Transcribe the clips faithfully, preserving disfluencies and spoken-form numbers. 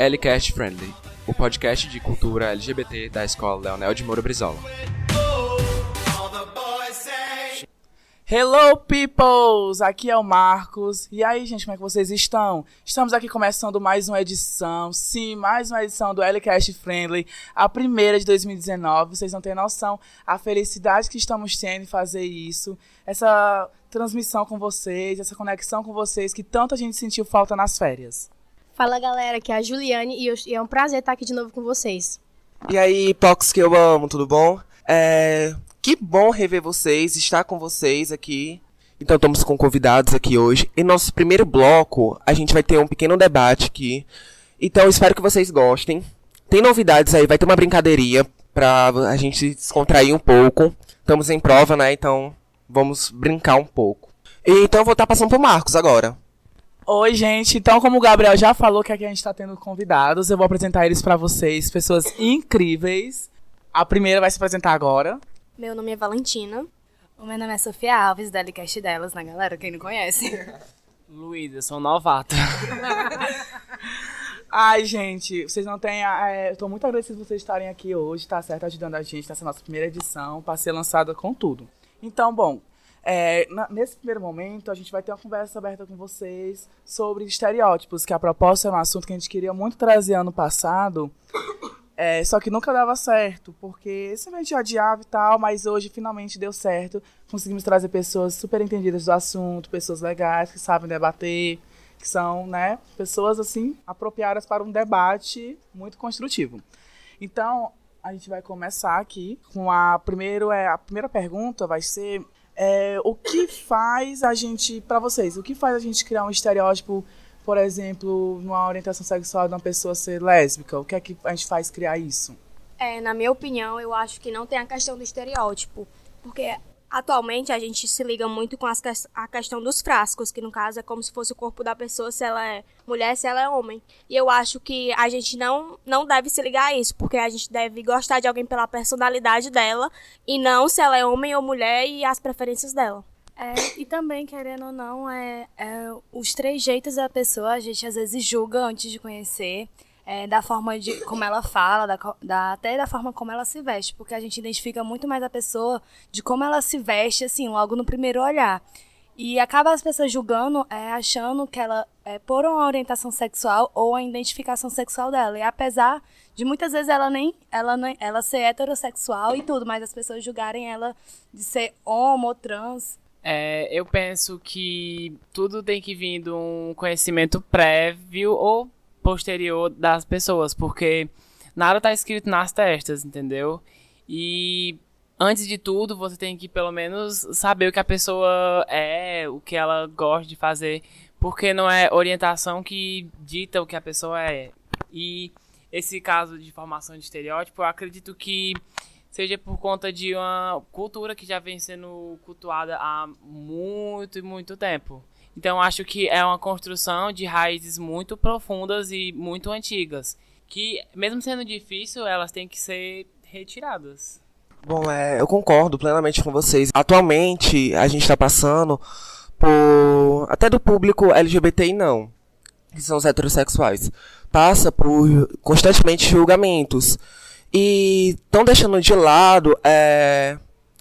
LCast Friendly, o podcast de cultura L G B T da Escola Leonel de Moura Brizola. Hello, peoples! Aqui é o Marcos. E aí, gente, como é que vocês estão? Estamos aqui começando mais uma edição, sim, mais uma edição do LCast Friendly, a primeira de dois mil e dezenove. Vocês não têm noção a felicidade que estamos tendo em fazer isso, essa transmissão com vocês, essa conexão com vocês que tanta gente sentiu falta nas férias. Fala, galera, aqui é a Juliane e, eu, e é um prazer estar aqui de novo com vocês. E aí, Pox que eu amo, tudo bom? É... Que bom rever vocês, estar com vocês aqui. Então estamos com convidados aqui hoje. Em nosso primeiro bloco, a gente vai ter um pequeno debate aqui. Então espero que vocês gostem. Tem novidades aí, vai ter uma brincadeirinha pra a gente descontrair um pouco. Estamos em prova, né? Então vamos brincar um pouco. E, então eu vou estar passando pro Marcos agora. Oi, gente. Então, como o Gabriel já falou que aqui a gente está tendo convidados, eu vou apresentar eles pra vocês. Pessoas incríveis. A primeira vai se apresentar agora. Meu nome é Valentina. O meu nome é Sofia Alves, da LCast delas, né, galera? Quem não conhece? Luísa, sou novata. Ai, gente, vocês não têm... É, eu tô muito agradecida por vocês estarem aqui hoje, tá certo? Ajudando a gente nessa nossa primeira edição, para ser lançada com tudo. Então, bom, é, na, nesse primeiro momento, a gente vai ter uma conversa aberta com vocês sobre estereótipos, que a proposta é um assunto que a gente queria muito trazer ano passado... É, só que nunca dava certo, porque sempre a gente adiava e tal, mas hoje finalmente deu certo. Conseguimos trazer pessoas super entendidas do assunto, pessoas legais, que sabem debater, que são, né, pessoas, assim, apropriadas para um debate muito construtivo. Então, a gente vai começar aqui com a, primeiro, é, a primeira pergunta vai ser, é, o que faz a gente, para vocês, o que faz a gente criar um estereótipo, por exemplo, numa orientação sexual de uma pessoa ser lésbica? O que é que a gente faz criar isso? É, na minha opinião, eu acho que não tem a questão do estereótipo. Porque atualmente a gente se liga muito com as, a questão dos frascos, que no caso é como se fosse o corpo da pessoa, se ela é mulher, se ela é homem. E eu acho que a gente não, não deve se ligar a isso, porque a gente deve gostar de alguém pela personalidade dela, e não se ela é homem ou mulher e as preferências dela. É, e também, querendo ou não, é, é, os trejeitos da pessoa, a gente às vezes julga antes de conhecer, é, da forma de como ela fala, da, da, até da forma como ela se veste, porque a gente identifica muito mais a pessoa de como ela se veste, assim, logo no primeiro olhar. E acaba as pessoas julgando, é, achando que ela é por uma orientação sexual ou a identificação sexual dela. E apesar de muitas vezes ela nem ela, nem, ela ser heterossexual e tudo, mas as pessoas julgarem ela de ser homo ou trans. É, eu penso que tudo tem que vir de um conhecimento prévio ou posterior das pessoas, porque nada está escrito nas testas, entendeu? E antes de tudo, você tem que pelo menos saber o que a pessoa é, o que ela gosta de fazer, porque não é orientação que dita o que a pessoa é. E esse caso de formação de estereótipo, eu acredito que seja por conta de uma cultura que já vem sendo cultuada há muito e muito tempo. Então, acho que é uma construção de raízes muito profundas e muito antigas, que, mesmo sendo difícil, elas têm que ser retiradas. Bom, é, eu concordo plenamente com vocês. Atualmente, a gente está passando por... até do público L G B T I não, que são os heterossexuais. Passa por constantemente julgamentos. E estão deixando de lado é,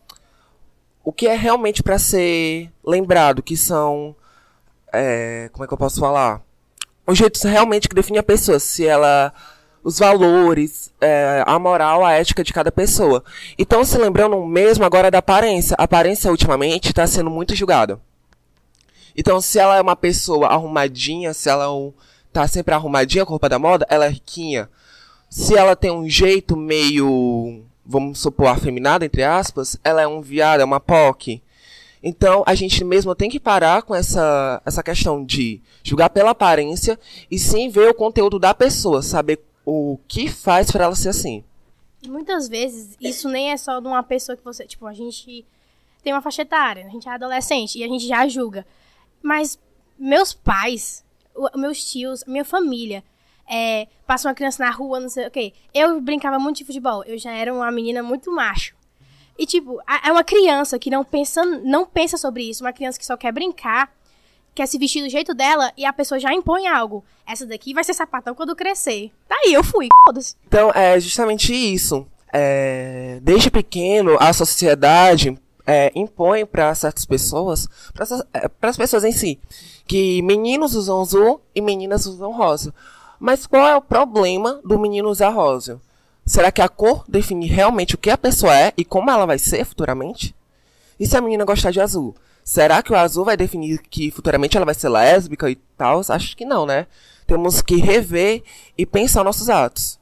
o que é realmente para ser lembrado, que são, é, como é que eu posso falar? Os jeitos realmente que definem a pessoa, se ela, os valores, é, a moral, a ética de cada pessoa. E estão se lembrando mesmo agora da aparência. A aparência, ultimamente, está sendo muito julgada. Então, se ela é uma pessoa arrumadinha, se ela está sempre arrumadinha, com roupa da moda, ela é riquinha. Se ela tem um jeito meio, vamos supor, afeminado, entre aspas, ela é um viado, é uma P O C. Então, a gente mesmo tem que parar com essa, essa questão de julgar pela aparência e sim ver o conteúdo da pessoa, saber o que faz para ela ser assim. E muitas vezes, isso nem é só de uma pessoa que você... Tipo, a gente tem uma faixa etária, a gente é adolescente e a gente já julga. Mas meus pais, meus tios, minha família... É, passa uma criança na rua, não sei o quê. Eu brincava muito de futebol. Eu já era uma menina muito macho. E, tipo, é uma criança que não pensa, não pensa sobre isso. Uma criança que só quer brincar. quer se vestir do jeito dela e a pessoa já impõe algo. Essa daqui vai ser sapatão quando crescer. Daí eu fui, foda-se. Então, é justamente isso. É, desde pequeno, a sociedade é, impõe para certas pessoas, para as pessoas em si, que meninos usam azul e meninas usam rosa. Mas qual é o problema do menino usar rosa? Será que a cor define realmente o que a pessoa é e como ela vai ser futuramente? E se a menina gostar de azul? Será que o azul vai definir que futuramente ela vai ser lésbica e tal? Acho que não, né? Temos que rever e pensar nossos atos.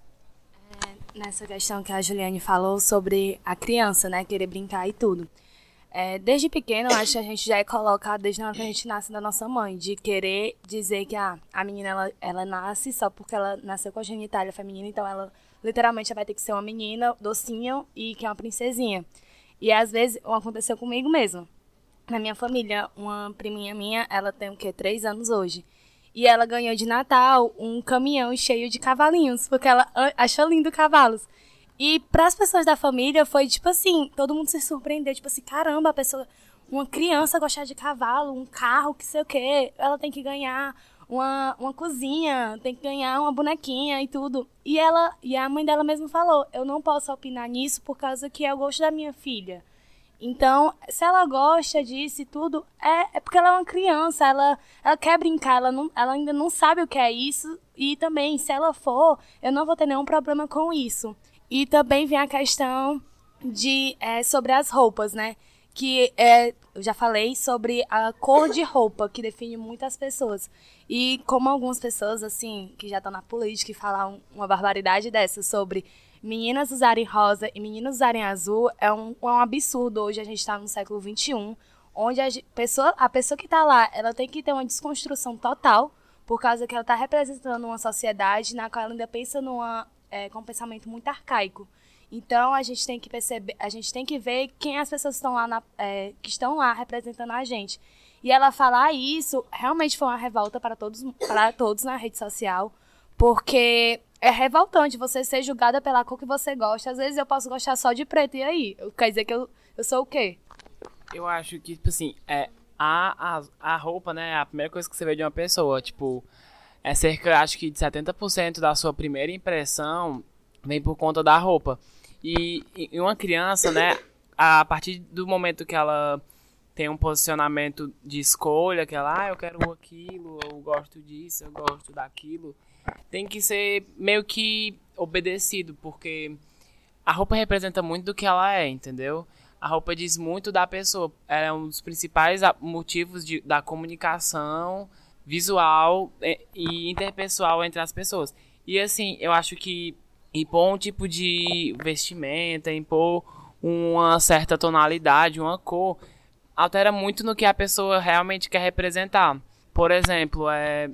É, nessa questão que a Juliane falou sobre a criança, né? Querer brincar e tudo. É, desde pequeno, eu acho que a gente já é colocado desde que a gente nasce da nossa mãe, de querer dizer que ah, a menina ela, ela nasce só porque ela nasceu com a genitália feminina, então ela literalmente vai ter que ser uma menina docinha e que é uma princesinha. E às vezes aconteceu comigo mesmo. Na minha família, uma priminha minha, ela tem o quê? Três anos hoje. E ela ganhou de Natal um caminhão cheio de cavalinhos, porque ela achou lindo cavalos. E para as pessoas da família foi tipo assim, todo mundo se surpreendeu, tipo assim, caramba, a pessoa, uma criança gostar de cavalo, um carro, que sei o quê, ela tem que ganhar uma, uma cozinha, tem que ganhar uma bonequinha e tudo. E ela, e a mãe dela mesmo falou, eu não posso opinar nisso por causa que é o gosto da minha filha. Então, se ela gosta disso e tudo, é, é porque ela é uma criança, ela, ela quer brincar, ela, não, ela ainda não sabe o que é isso. E também, se ela for, eu não vou ter nenhum problema com isso. E também vem a questão de, é, sobre as roupas, né? Que é, eu já falei sobre a cor de roupa, que define muitas pessoas. E como algumas pessoas, assim, que já estão na política e falam uma barbaridade dessa sobre meninas usarem rosa e meninos usarem azul, é um, é um absurdo. Hoje a gente está no século vinte e um, onde a pessoa, a pessoa que está lá, ela tem que ter uma desconstrução total, por causa que ela está representando uma sociedade na qual ela ainda pensa numa, é, com um pensamento muito arcaico. Então a gente tem que perceber, a gente tem que ver quem as pessoas estão lá na, é, que estão lá representando a gente. E ela falar isso realmente foi uma revolta para todos, para todos na rede social, porque é revoltante você ser julgada pela cor que você gosta. Às vezes eu posso gostar só de preto, e aí? Quer dizer que eu, eu sou o quê? Eu acho que, tipo assim, é, a, a, a roupa, né, é a primeira coisa que você vê de uma pessoa. Tipo, é cerca, acho que de setenta por cento da sua primeira impressão vem por conta da roupa. E, e uma criança, né, a partir do momento que ela tem um posicionamento de escolha, que ela, ah, eu quero aquilo, eu gosto disso, eu gosto daquilo, tem que ser meio que obedecido, porque a roupa representa muito do que ela é, entendeu? A roupa diz muito da pessoa, é um dos principais motivos de, da comunicação visual e interpessoal entre as pessoas. E assim, eu acho que impor um tipo de vestimenta, impor uma certa tonalidade, uma cor, altera muito no que a pessoa realmente quer representar. Por exemplo, é,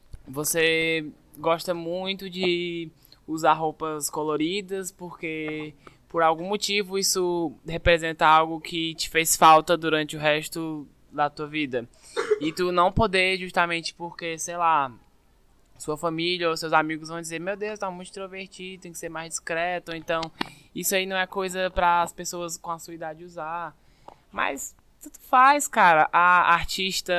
você gosta muito de usar roupas coloridas porque, por algum motivo, isso representa algo que te fez falta durante o resto da tua vida. E tu não poder, justamente porque, sei lá, sua família ou seus amigos vão dizer, meu Deus, tá muito extrovertido, tem que ser mais discreto. Ou então, isso aí não é coisa para as pessoas com a sua idade usar. Mas tudo faz, cara. A artista,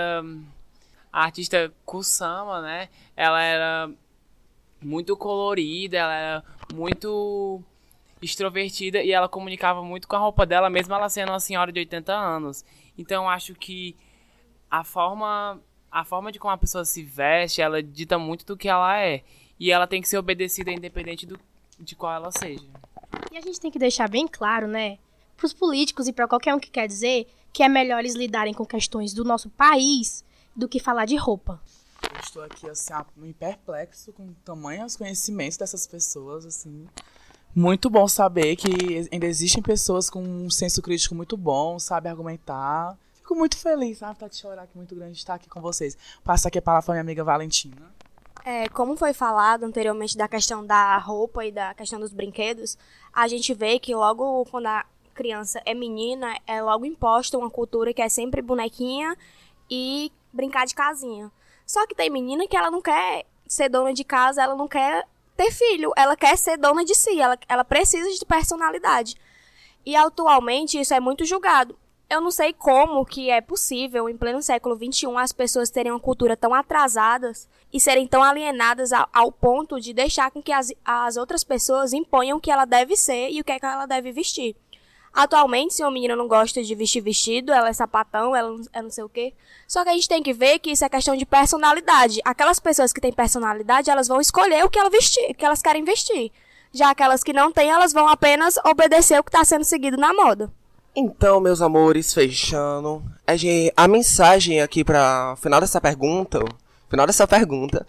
a artista Kusama, né? Ela era muito colorida, ela era muito extrovertida e ela comunicava muito com a roupa dela, mesmo ela sendo uma senhora de oitenta anos. Então, eu acho que a forma... A forma de como a pessoa se veste, ela dita muito do que ela é. E ela tem que ser obedecida independente do, de qual ela seja. E a gente tem que deixar bem claro, né, pros políticos e pra qualquer um que quer dizer que é melhor eles lidarem com questões do nosso país do que falar de roupa. Eu estou aqui, assim, meio perplexo com tamanhos conhecimentos dessas pessoas, assim. Muito bom saber que ainda existem pessoas com um senso crítico muito bom, sabem argumentar. Fico muito feliz, sabe? Tá de chorar aqui muito grande estar aqui com vocês. Passo aqui a palavra para minha amiga Valentina. É, como foi falado anteriormente da questão da roupa e da questão dos brinquedos, a gente vê que logo quando a criança é menina, é logo imposta uma cultura que é sempre bonequinha e brincar de casinha. Só que tem menina que ela não quer ser dona de casa, ela não quer ter filho, ela quer ser dona de si, ela, ela precisa de personalidade. E atualmente isso é muito julgado. eu não sei como que é possível, em pleno século vinte e um, as pessoas terem uma cultura tão atrasadas e serem tão alienadas ao, ao ponto de deixar com que as, as outras pessoas imponham o que ela deve ser e o que é que ela deve vestir. Atualmente, se uma menina não gosta de vestir vestido, ela é sapatão, ela não, é não sei o quê. Só que a gente tem que ver que isso é questão de personalidade. Aquelas pessoas que têm personalidade, elas vão escolher o que, ela vestir, o que elas querem vestir. Já aquelas que não têm, elas vão apenas obedecer o que está sendo seguido na moda. Então, meus amores, fechando, a, gente, a mensagem aqui para final dessa pergunta, final dessa pergunta,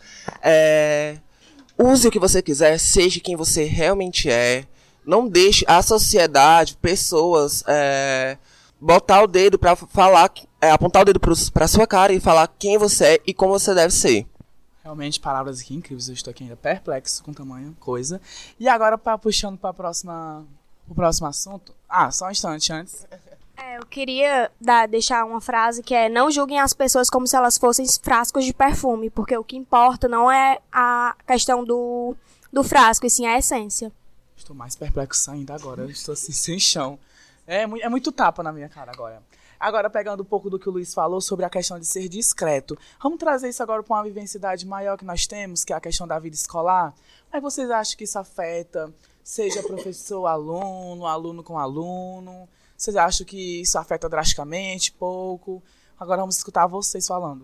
é use o que você quiser, seja quem você realmente é. Não deixe a sociedade, pessoas, é, botar o dedo pra falar, é, apontar o dedo pros, pra sua cara e falar quem você é e como você deve ser. Realmente, palavras aqui incríveis. Eu estou aqui ainda perplexo com tamanha coisa. E agora, pra, puxando para próxima, o próximo assunto. Ah, só um instante antes. É, eu queria dar, deixar uma frase que é: não julguem as pessoas como se elas fossem frascos de perfume, porque o que importa não é a questão do, do frasco, e sim a essência. Estou mais perplexo ainda agora. Eu estou assim, sem chão. É, é muito tapa na minha cara agora. Agora, pegando um pouco do que o Luiz falou sobre a questão de ser discreto. Vamos trazer isso agora para uma vivencialidade maior que nós temos, que é a questão da vida escolar. Como é que vocês acham que isso afeta, seja professor, aluno, aluno com aluno? Vocês acham que isso afeta drasticamente, pouco? Agora vamos escutar vocês falando.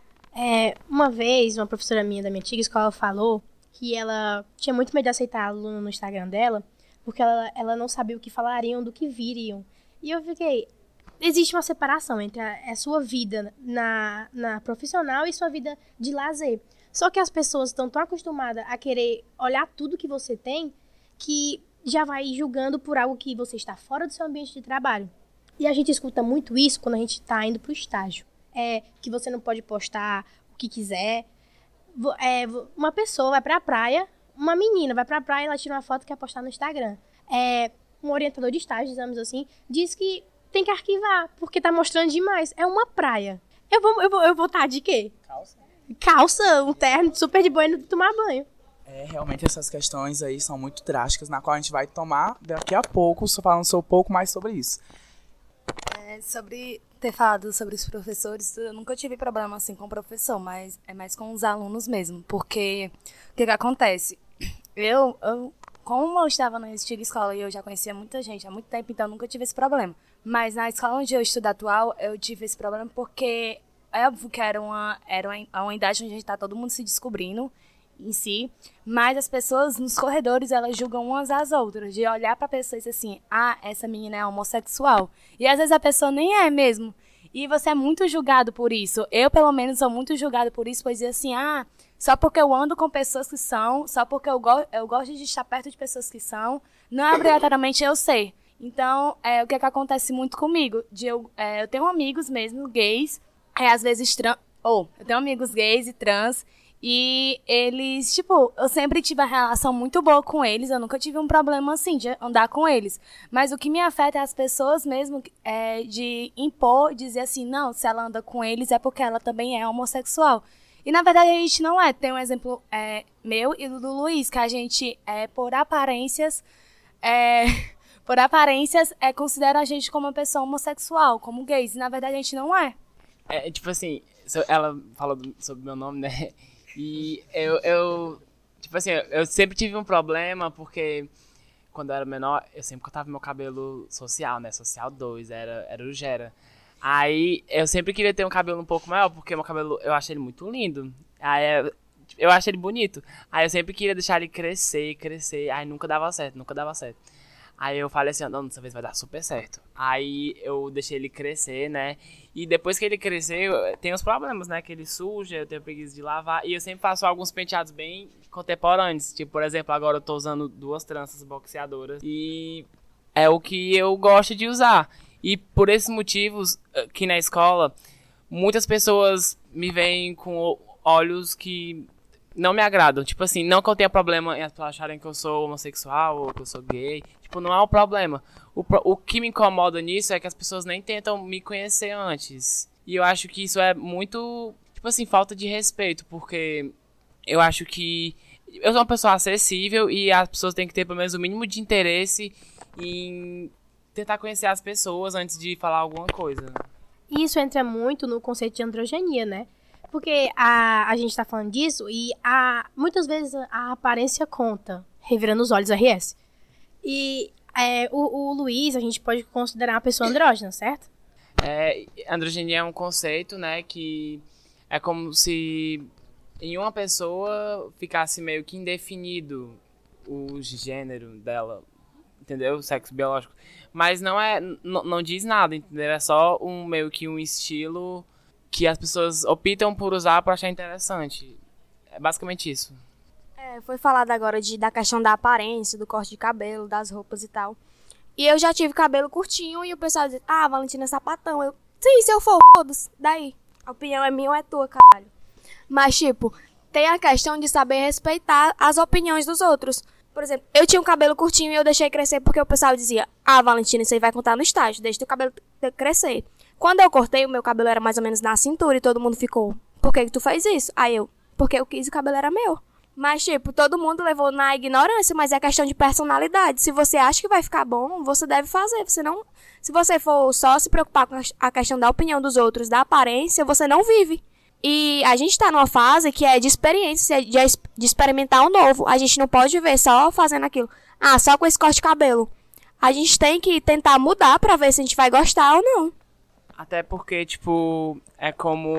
É, uma vez, uma professora minha da minha antiga escola falou que ela tinha muito medo de aceitar aluno no Instagram dela, porque ela, ela não sabia o que falariam do que viriam. E eu fiquei... Existe uma separação entre a, a sua vida na, na profissional e sua vida de lazer. Só que as pessoas estão tão acostumadas a querer olhar tudo que você tem, que já vai julgando por algo que você está fora do seu ambiente de trabalho. E a gente escuta muito isso quando a gente está indo para o estágio. É que você não pode postar o que quiser. É, uma pessoa vai pra praia, uma menina vai pra praia e ela tira uma foto que quer postar no Instagram. É, um orientador de estágio, digamos assim, diz que tem que arquivar, porque tá mostrando demais. É uma praia. Eu vou, eu vou, eu vou estar de quê? Calça. Calça, um terno super de boa e tomar banho. É, realmente essas questões aí são muito drásticas, na qual a gente vai tomar daqui a pouco, só falando um pouco mais sobre isso. É, sobre ter falado sobre os professores, eu nunca tive problema assim com o professor, mas é mais com os alunos mesmo, porque o que que acontece? Eu, eu, como eu estava na antiga escola e eu já conhecia muita gente há muito tempo, então eu nunca tive esse problema. Mas na escola onde eu estudo atual, eu tive esse problema porque é óbvio que era uma, era uma, uma idade onde a gente está todo mundo se descobrindo em si, mas as pessoas nos corredores, elas julgam umas às outras, de olhar pra pessoa e dizer assim, ah, essa menina é homossexual. E às vezes a pessoa nem é mesmo. E você é muito julgado por isso. Eu, pelo menos, sou muito julgado por isso, pois dizer assim, ah, só porque eu ando com pessoas que são, só porque eu, go eu gosto de estar perto de pessoas que são, não é obrigatoriamente eu ser. Então, é o que, é que acontece muito comigo. De eu, é, eu tenho amigos mesmo, gays, é, às vezes trans, ou, eu tenho amigos gays e trans, e eles, tipo, eu sempre tive uma relação muito boa com eles, eu nunca tive um problema, assim, de andar com eles. Mas o que me afeta é as pessoas mesmo, é, de impor, dizer assim, não, se ela anda com eles é porque ela também é homossexual. E, na verdade, a gente não é. Tem um exemplo é, meu e do Luiz, que a gente, é, por aparências, é, por aparências, é, considera a gente como uma pessoa homossexual, como gays. E, na verdade, a gente não é. É, tipo assim, ela falou sobre o meu nome, né? E eu, eu, tipo assim, eu sempre tive um problema, porque quando eu era menor, eu sempre cortava meu cabelo social, né? Social dois, era, era o Gera. Aí eu sempre queria ter um cabelo um pouco maior, porque meu cabelo, eu acho ele muito lindo. Aí eu, eu acho ele bonito. Aí eu sempre queria deixar ele crescer, crescer. Aí nunca dava certo, nunca dava certo. Aí eu falei assim, não, dessa vez vai dar super certo. Aí eu deixei ele crescer, né? E depois que ele cresceu, tem os problemas, né? Que ele suja, eu tenho preguiça de lavar. E eu sempre faço alguns penteados bem contemporâneos. Tipo, por exemplo, agora eu tô usando duas tranças boxeadoras. E é o que eu gosto de usar. E por esses motivos, aqui na escola, muitas pessoas me veem com olhos que não me agradam. Tipo assim, não que eu tenha problema em as pessoas acharem que eu sou homossexual ou que eu sou gay. Tipo, não é um problema. O, o que me incomoda nisso é que as pessoas nem tentam me conhecer antes. E eu acho que isso é muito, tipo assim, falta de respeito. Porque eu acho que eu sou uma pessoa acessível e as pessoas têm que ter pelo menos o mínimo de interesse em tentar conhecer as pessoas antes de falar alguma coisa. Isso entra muito no conceito de androgenia, né? Porque a, a gente tá falando disso e a, muitas vezes a aparência conta, revirando os olhos R S. E é, o, o Luiz, a gente pode considerar uma pessoa andrógena, certo? É, androgenia é um conceito, né, que é como se em uma pessoa ficasse meio que indefinido o gênero dela, entendeu? O sexo biológico. Mas não é, n- não diz nada, entendeu? É só um meio que um estilo que as pessoas optam por usar para achar interessante. É basicamente isso. É, foi falado agora de, da questão da aparência, do corte de cabelo, das roupas e tal. E eu já tive cabelo curtinho e o pessoal diz, ah, Valentina é sapatão. Eu, sim, se eu for, foda-se, daí. A opinião é minha ou é tua, caralho. Mas, tipo, tem a questão de saber respeitar as opiniões dos outros. Por exemplo, eu tinha um cabelo curtinho e eu deixei crescer porque o pessoal dizia, ah, Valentina, isso aí vai contar no estágio, deixa teu cabelo crescer. Quando eu cortei, o meu cabelo era mais ou menos na cintura e todo mundo ficou, por que que tu fez isso? Aí eu, porque eu quis e o cabelo era meu. Mas, tipo, todo mundo levou na ignorância, mas é questão de personalidade. Se você acha que vai ficar bom, você deve fazer. Você não... Se você for só se preocupar com a questão da opinião dos outros, da aparência, você não vive. E a gente tá numa fase que é de experiência, de, de experimentar o novo. A gente não pode viver só fazendo aquilo. Ah, só com esse corte de cabelo. A gente tem que tentar mudar pra ver se a gente vai gostar ou não. Até porque, tipo, é como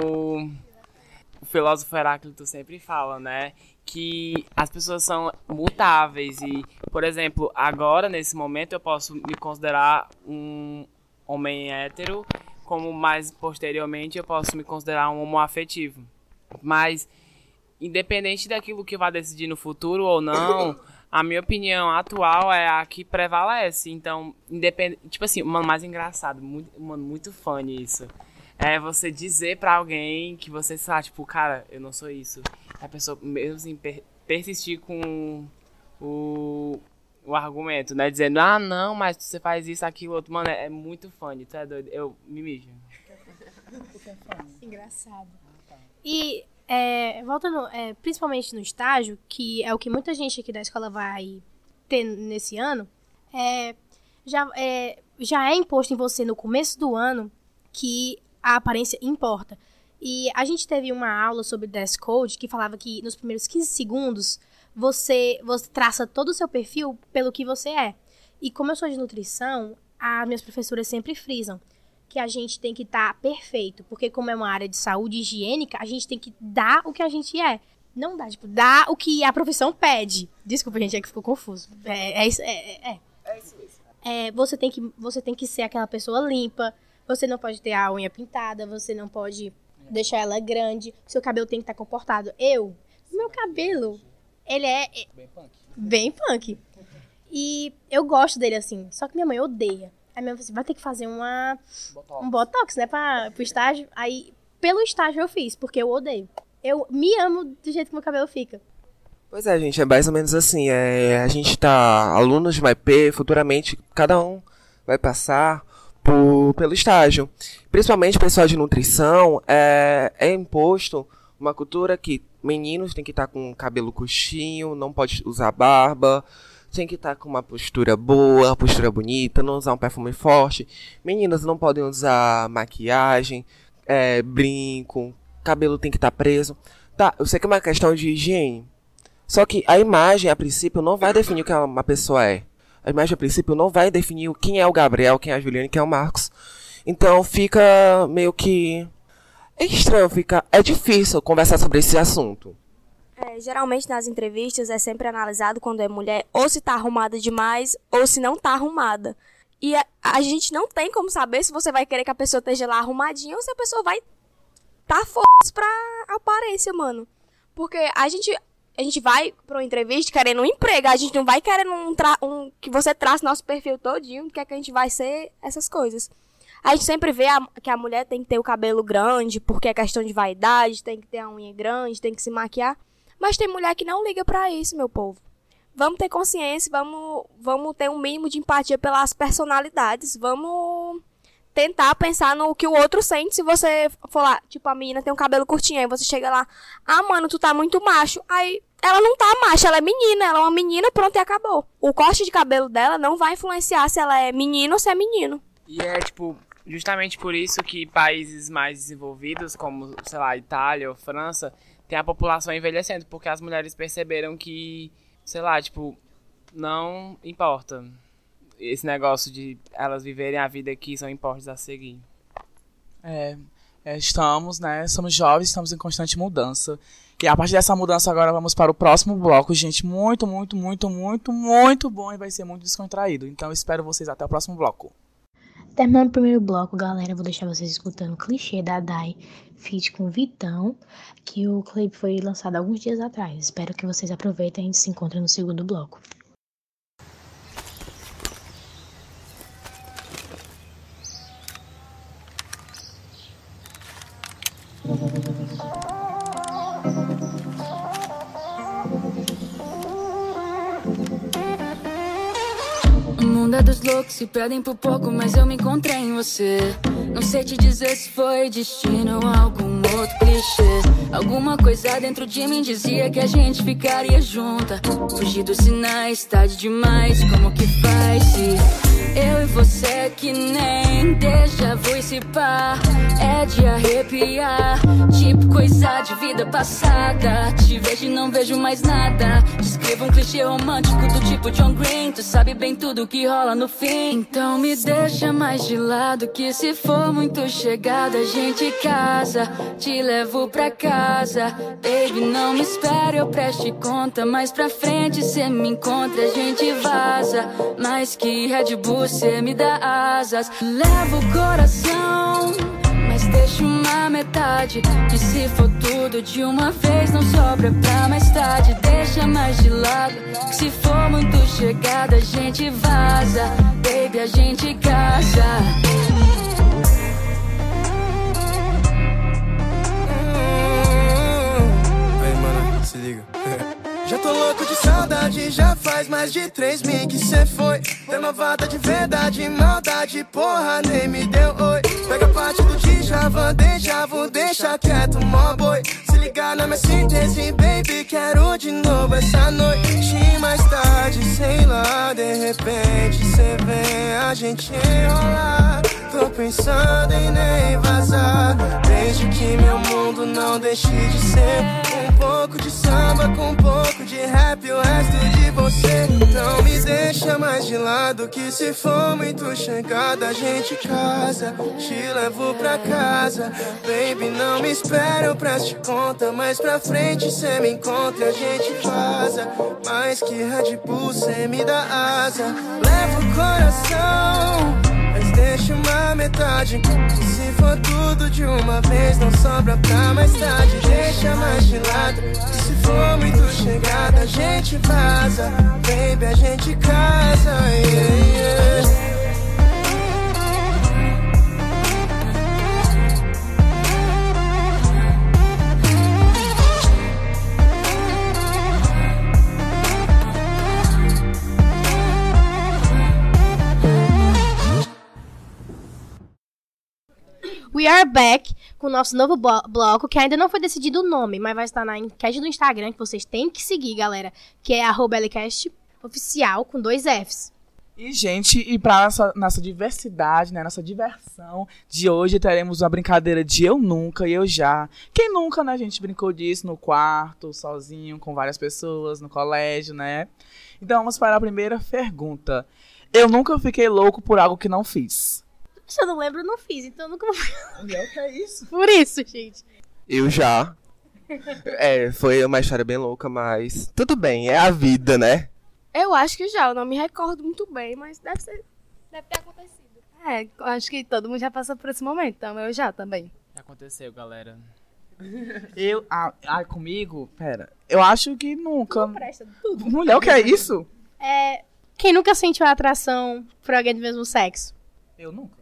o filósofo Heráclito sempre fala, né? Que as pessoas são mutáveis e, por exemplo, agora, nesse momento, eu posso me considerar um homem hétero, como mais posteriormente eu posso me considerar um homoafetivo. Mas, independente daquilo que vai decidir no futuro ou não, a minha opinião atual é a que prevalece. Então, independente... Tipo assim, mano, mais engraçado, muito, mano, muito fã nisso. É você dizer pra alguém que você sabe, tipo, cara, eu não sou isso. A pessoa, mesmo assim, per- persistir com o, o argumento, né? Dizendo, ah, não, mas você faz isso, aquilo, outro. Mano, é, é muito funny, tu é doido? Eu me mijo. Engraçado. E, é, voltando, é, principalmente no estágio, que é o que muita gente aqui da escola vai ter nesse ano, é, já, é, já é imposto em você no começo do ano que a aparência importa. E a gente teve uma aula sobre dress code que falava que nos primeiros quinze segundos você, você traça todo o seu perfil pelo que você é. E como eu sou de nutrição, as minhas professoras sempre frisam que a gente tem que estar tá perfeito. Porque como é uma área de saúde higiênica, a gente tem que dar o que a gente é. Não dá, tipo, dar o que a profissão pede. Desculpa, gente, é que ficou confuso. É, é isso, é, é. É isso mesmo. É, você, tem que, você tem que ser aquela pessoa limpa. Você não pode ter a unha pintada, você não pode deixar ela grande, seu cabelo tem que estar comportado. Eu, meu cabelo, ele é Bem punk. bem punk. E eu gosto dele assim, só que minha mãe odeia. Aí minha mãe falou assim, vai ter que fazer uma, Botox. um botox, né, pra, pro estágio. Aí, pelo estágio eu fiz, porque eu odeio. Eu me amo do jeito que meu cabelo fica. Pois é, gente, é mais ou menos assim. É, a gente tá, alunos de M A I P, futuramente, cada um vai passar por, pelo estágio. Principalmente o pessoal de nutrição, é, é imposto uma cultura que meninos têm que estar com cabelo coxinho, não pode usar barba, tem que estar com uma postura boa, postura bonita, não usar um perfume forte. Meninas não podem usar maquiagem, é, brinco, cabelo tem que estar preso. Tá, eu sei que é uma questão de higiene. Só que a imagem, a princípio, não vai definir o que uma pessoa é. A imagem, a princípio, não vai definir quem é o Gabriel, quem é a Juliane, quem é o Marcos. Então, fica meio que... É estranho, fica... É difícil conversar sobre esse assunto. É, geralmente, nas entrevistas, é sempre analisado quando é mulher, ou se tá arrumada demais, ou se não tá arrumada. E a, a gente não tem como saber se você vai querer que a pessoa esteja lá arrumadinha, ou se a pessoa vai tá foda-se pra aparência, mano. Porque a gente... A gente vai pra uma entrevista querendo um emprego. A gente não vai querendo um tra- um, que você trace nosso perfil todinho, que é que a gente vai ser essas coisas. A gente sempre vê a, que a mulher tem que ter o cabelo grande, porque é questão de vaidade, tem que ter a unha grande, tem que se maquiar. Mas tem mulher que não liga pra isso, meu povo. Vamos ter consciência, vamos, vamos ter um mínimo de empatia pelas personalidades. Vamos tentar pensar no que o outro sente se você for lá, tipo, a menina tem um cabelo curtinho, aí você chega lá, ah, mano, tu tá muito macho. Aí ela não tá macho, ela é menina, ela é uma menina, pronto, e acabou. O corte de cabelo dela não vai influenciar se ela é menino ou se é menino. E é, tipo, justamente por isso que países mais desenvolvidos, como, sei lá, Itália ou França, tem a população envelhecendo, porque as mulheres perceberam que, sei lá, tipo, não importa. Esse negócio de elas viverem a vida que são importantes a seguir. É, é, estamos, né? Somos jovens, estamos em constante mudança. E a partir dessa mudança agora vamos para o próximo bloco, gente. Muito, muito, muito, muito, muito bom e vai ser muito descontraído. Então espero vocês até o próximo bloco. Terminando o primeiro bloco, galera, eu vou deixar vocês escutando o Clichê da Dai feat com Vitão, que o clipe foi lançado alguns dias atrás. Espero que vocês aproveitem e a gente se encontra no segundo bloco. O mundo é dos loucos, se perdem por pouco, mas eu me encontrei em você. Não sei te dizer se foi destino ou algum outro clichê. Alguma coisa dentro de mim dizia que a gente ficaria junta. Fugir dos sinais, tarde demais, como que faz se eu e você que nem déjà vu e se pá, é de arrepiar, tipo coisa de vida passada. Te vejo e não vejo mais nada. Descreva um clichê romântico do tipo John Green. Tu sabe bem tudo que rola no fim. Então me deixa mais de lado, que se for muito chegada a gente casa. Te levo pra casa, baby, não me espere, eu preste conta. Mais pra frente cê me encontra, a gente vaza. Mais que Red Bull cê me dá asas. Levo o coração, mas deixa uma metade. Que se for tudo de uma vez não sobra pra mais tarde. Deixa mais de lado, que se for muito chegada a gente vaza. Baby, a gente casa. Aí, mano, se liga. Já tô louco de saudade, já faz mais de três meses que cê foi. Renovada de verdade, maldade, porra, nem me deu oi. Pega a parte do Djavan, déjà vu, deixa quieto, mó boi. Se ligar na minha síntese, baby, quero de novo essa noite. Mais tarde, sei lá, de repente cê vem a gente enrolar. Tô pensando em nem vazar, desde que meu mundo não deixe de ser um pouco de samba com um pouco de rap, o resto de você. Não me deixa mais de lado, que se for muito chegada a gente casa. Te levo pra casa, baby, não me espera, eu preste conta. Mais pra frente cê me encontra, a gente vaza. Mais que Red Bull cê me dá asa. Leva o coração, mas deixa uma metade. Se for tudo de uma vez não sobra pra mais tarde. Deixa mais de lado, se for muito chegada a gente vaza. Baby, a gente casa, yeah, yeah. We are back com o nosso novo bloco, que ainda não foi decidido o nome, mas vai estar na enquete do Instagram, que vocês têm que seguir, galera, que é arroba Lcast oficial, com dois Fs. E, gente, e pra nossa, nossa diversidade, né, nossa diversão de hoje, teremos uma brincadeira de eu nunca e eu já. Quem nunca, né, a gente brincou disso no quarto, sozinho, com várias pessoas, no colégio, né? Então, vamos para a primeira pergunta. Eu nunca fiquei louco por algo que não fiz. Se eu não lembro, eu não fiz, então eu nunca vou... O que é isso? Por isso, gente. Eu já. É, foi uma história bem louca, mas tudo bem, é a vida, né? Eu acho que já, eu não me recordo muito bem, mas deve ser, deve ter acontecido. É, eu acho que todo mundo já passou por esse momento, então eu já também. Já aconteceu, galera. Eu, ah, ah, comigo, pera, eu acho que nunca. Não presta tudo. Mulher, o que é isso? É, quem nunca sentiu atração por alguém do mesmo sexo? Eu nunca.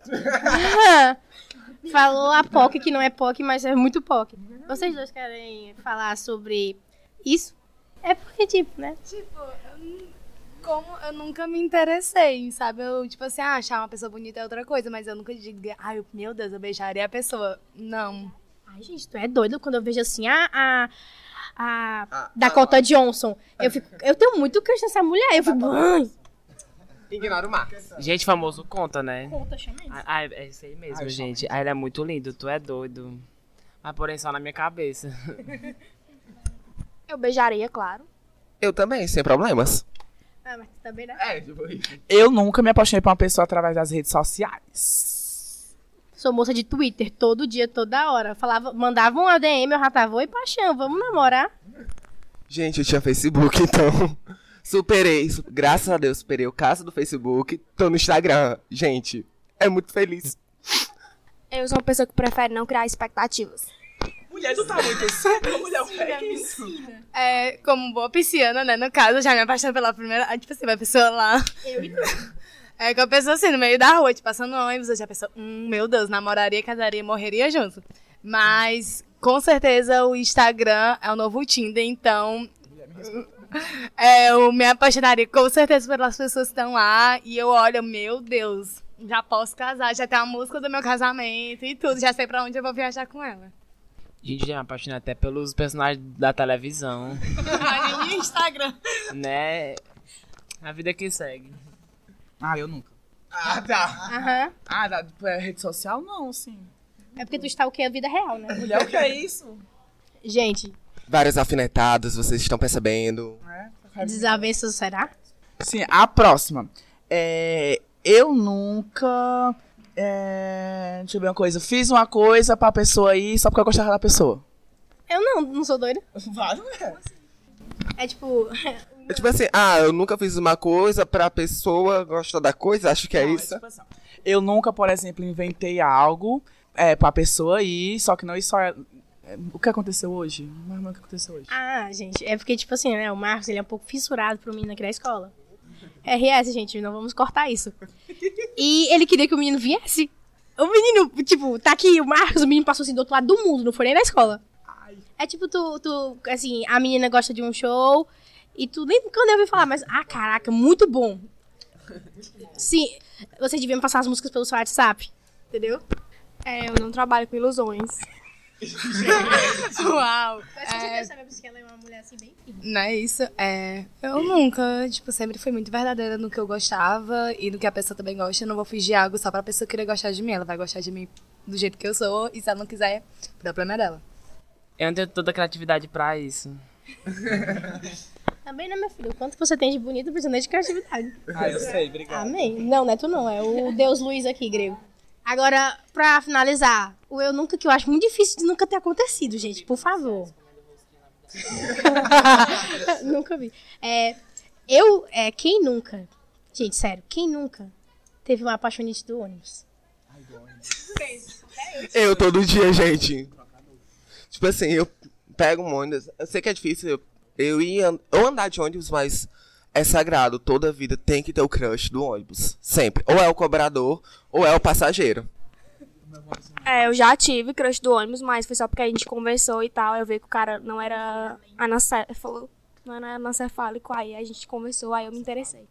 Falou a P O C, que não é P O C, mas é muito P O C. Vocês dois querem falar sobre isso? É porque, tipo, né? Tipo, como eu nunca me interessei, sabe? Eu, tipo assim, ah, achar uma pessoa bonita é outra coisa, mas eu nunca digo, ai, meu Deus, eu beijaria a pessoa. Não. Ai, gente, tu é doido quando eu vejo assim, a, a, a Dakota Johnson. Eu, fico, eu tenho muito crush nessa mulher. Eu fico, ai. Ignora o Marcos. Gente, famoso conta, né? Conta, chama isso. Ah, é isso aí mesmo, Ai, gente. Ah, ele é muito lindo, tu é doido. Mas porém só na minha cabeça. Eu beijaria, claro. Eu também, sem problemas. Ah, mas tu também, né? É, tipo isso. Eu nunca me apaixonei por uma pessoa através das redes sociais. Sou moça de Twitter, todo dia, toda hora. Falava, mandava um A D M, eu já tava, oi, paixão, vamos namorar? Gente, eu tinha Facebook, então superei. su- Graças a Deus, superei o caso do Facebook. Tô no Instagram. Gente, é muito feliz. Eu sou uma pessoa que prefere não criar expectativas. Mulher, tu tá muito séria, mulher, o que é isso? É, como boa pisciana, né? No caso, eu já me apaixonei pela primeira. ah, Tipo assim, a pessoa lá. Eu e tu. É que a pessoa assim, no meio da rua, tipo, passando ônibus, eu já pensou, hum, meu Deus, namoraria, casaria, morreria junto. Mas, com certeza, o Instagram é o novo Tinder, então. É, eu me apaixonaria com certeza pelas pessoas que estão lá. E eu olho, meu Deus, já posso casar, já tem a música do meu casamento e tudo, já sei pra onde eu vou viajar com ela. Gente, já me apaixonei até pelos personagens da televisão, Aí, Instagram. né? A vida que segue. Ah, eu nunca. Ah, tá. Aham. Ah, da é, rede social, não, sim. É porque tu está o que? A vida real, né? Mulher, o que é isso? Gente, Vários alfinetados, vocês estão percebendo. É, desavenças, será? Sim, a próxima. É, eu nunca... É, deixa eu ver uma coisa. Fiz uma coisa pra pessoa ir só porque eu gostava da pessoa. Eu não, não sou doida. Vai, mulher. É tipo, É tipo assim, ah, eu nunca fiz uma coisa pra pessoa gostar da coisa, acho que é Não, isso. tipo assim, eu nunca, por exemplo, inventei algo é, pra pessoa ir, só que não isso só é... é, O que aconteceu hoje? Mas o que aconteceu hoje? ah, gente, é porque, tipo assim, né, o Marcos, ele é um pouco fissurado pro menino aqui da escola. R S, gente, não vamos cortar isso. E ele queria que o menino viesse. O menino, tipo, tá aqui, o Marcos, o menino passou assim do outro lado do mundo, não foi nem na escola. É tipo, tu, tu, assim, a menina gosta de um show e tu nem quando eu ouvi falar, mas, ah, caraca, muito bom. Sim, você devia me passar as músicas pelo seu WhatsApp, entendeu? É, eu não trabalho com ilusões. Uau. Mas você deve saber porque ela é uma mulher assim bem firme. Não é isso? É, eu nunca, tipo, sempre fui muito verdadeira no que eu gostava e no que a pessoa também gosta. Eu não vou fingir algo só pra pessoa querer gostar de mim. Ela vai gostar de mim do jeito que eu sou e se ela não quiser, o problema é dela. Eu não tenho toda a criatividade pra isso. Também, né, meu filho? O quanto você tem de bonito precisa de criatividade. Ah, eu sei, obrigado. Amém. Não, não é tu não, é o Deus Luiz aqui, grego. Agora, pra finalizar, o eu nunca, que eu acho muito difícil de nunca ter acontecido, gente, por favor. Nunca vi. É, eu, é, quem nunca, gente, sério, quem nunca teve uma apaixonite do ônibus? Eu todo dia, gente. Tipo assim, eu pego um ônibus. Eu sei que é difícil eu, eu ia ou andar de ônibus, mas é sagrado. Toda vida tem que ter o crush do ônibus. Sempre. Ou é o cobrador, ou é o passageiro. É, eu já tive crush do ônibus, mas foi só porque a gente conversou e tal. Eu vi que o cara não era anacéfalo, não era anacefálico. Aí a gente conversou, aí eu me interessei.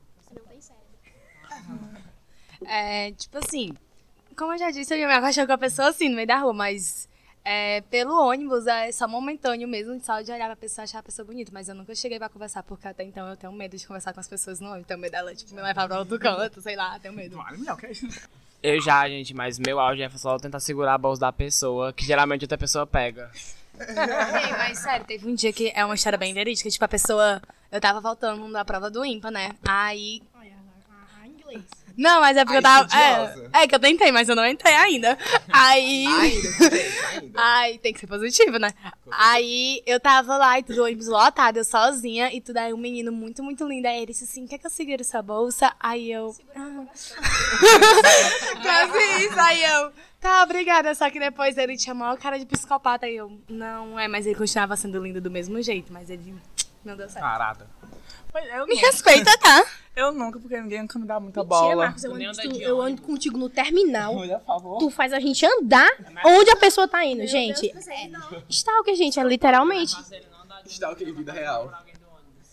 É, tipo assim, como eu já disse, eu já me apaixonei com a pessoa assim, no meio da rua, mas é, pelo ônibus é só momentâneo mesmo, só de olhar pra pessoa e achar a pessoa bonita, mas eu nunca cheguei pra conversar, porque até então eu tenho medo de conversar com as pessoas no ônibus, tenho medo dela, tipo, me levar pra outro canto, sei lá, tenho medo. Vale, mulher, o que é isso? Eu já, gente, mas meu auge é só tentar segurar a bolsa da pessoa, que geralmente outra pessoa pega. Ei, mas sério, teve um dia que é uma história bem verídica, tipo, a pessoa, eu tava voltando da prova do ímpar, né, aí... A inglês. Não, mas é porque Ai, eu tava. estudiosa. É, é que eu tentei, mas eu não entrei ainda. Aí. Ainda, ainda. Ai, tem que ser positivo, né? Aí eu tava lá e tudo, ônibus lotado, eu sozinha e tudo. Aí um menino muito, muito lindo. Aí ele disse assim: quer que eu segure essa bolsa? Aí eu. Ah. Quase isso. Aí eu. Tá, obrigada. Só que depois ele tinha a maior cara de psicopata. Aí eu. Não, é, mas ele continuava sendo lindo do mesmo jeito. Mas ele. Não deu certo. Parada. Mas eu Me nunca, respeita, tá? eu nunca, porque ninguém nunca me dá muita Mentira, bola. Marcos, eu Nem ando, andar de eu ando ônibus. contigo no terminal. Mulher, por favor. Tu faz a gente andar onde a pessoa tá indo, gente. É, stalker, gente, é literalmente. Stalker em vida real.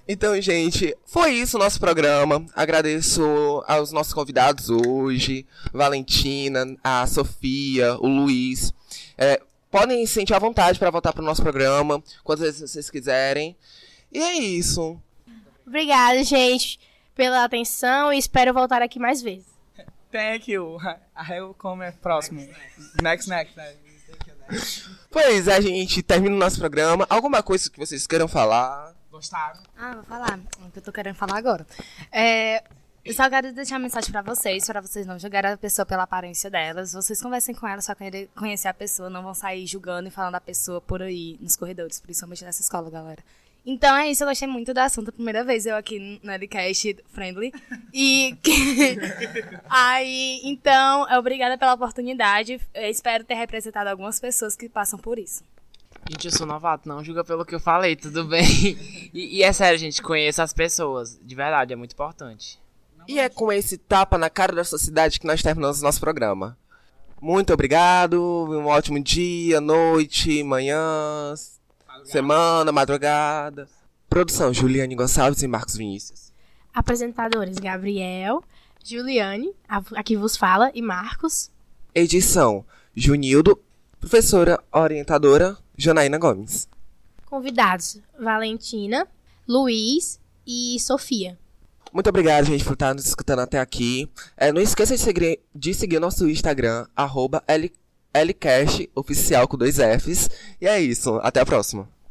Então, gente, foi isso o nosso programa. Agradeço aos nossos convidados hoje, Valentina, a Sofia, o Luiz. É, podem se sentir à vontade para voltar pro nosso programa, quantas vezes vocês quiserem. E é isso. Obrigada, gente, pela atenção e espero voltar aqui mais vezes. Thank you. Aí eu como é próximo. Next, next. next. Pois a gente termina o nosso programa. Alguma coisa que vocês queiram falar? Gostaram? Ah, vou falar o que eu tô querendo falar agora. É, eu só quero deixar uma mensagem pra vocês, pra vocês não julgarem a pessoa pela aparência delas. Vocês conversem com ela, só querem conhecer a pessoa, não vão sair julgando e falando da pessoa por aí, nos corredores, principalmente nessa escola, galera. Então é isso, eu gostei muito do assunto. A primeira vez eu aqui no Elicast Friendly. E aí, então, obrigada pela oportunidade. Eu espero ter representado algumas pessoas que passam por isso. Gente, eu sou novato, não julga pelo que eu falei, tudo bem? E, e é sério, gente, conheça as pessoas. De verdade, é muito importante. E é com esse tapa na cara da sociedade que nós terminamos o nosso programa. Muito obrigado, um ótimo dia, noite, manhã, semana, madrugada. Produção, Juliane Gonçalves e Marcos Vinícius. Apresentadores, Gabriel, Juliane, aqui vos fala, e Marcos. Edição, Junildo, professora orientadora, Janaína Gomes. Convidados, Valentina, Luiz e Sofia. Muito obrigado, gente, por estar nos escutando até aqui. É, não esqueça de seguir, de seguir nosso Instagram, arroba L, LCast, oficial com dois Fs. E é isso, até a próxima.